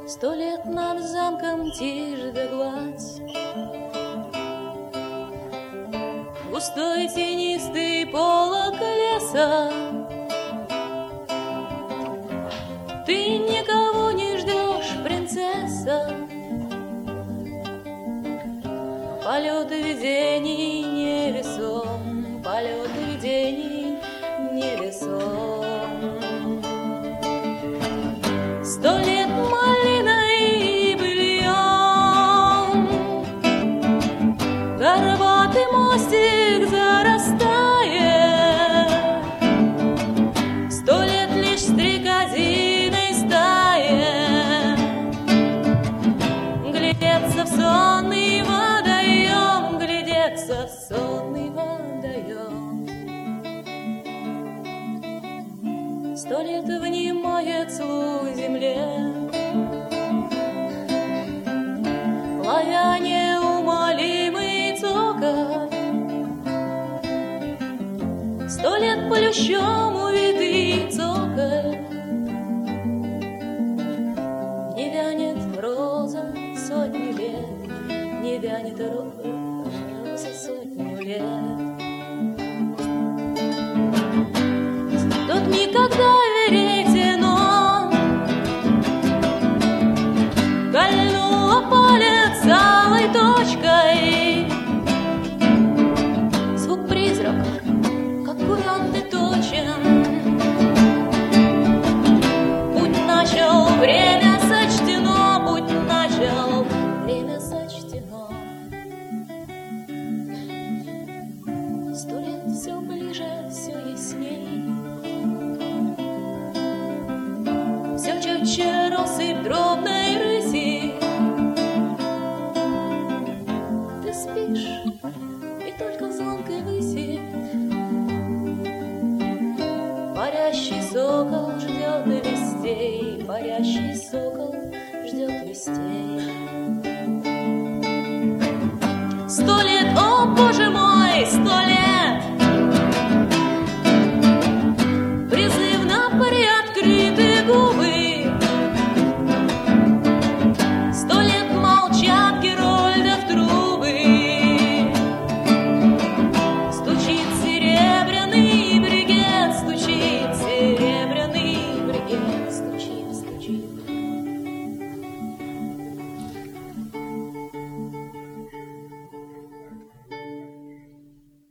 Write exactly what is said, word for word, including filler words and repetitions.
Сто лет над замком тишь да гладь, густой тенистый полог леса. Ты никого не ждешь, принцесса. Полет видений невесом, полет видений невесом. Сто лет малиной и быльем, горбатый мостик зарастает. Сто лет лишь стрекозиной стае глядеться в сонный водоем, глядеться в сонный водоем. Сто лет внимает слух земле, ловя неумолимый цокот. Сто лет плющом увитый цоколь. Не вянет роза сотню лет, не вянет роза сотню лет. Тот никогда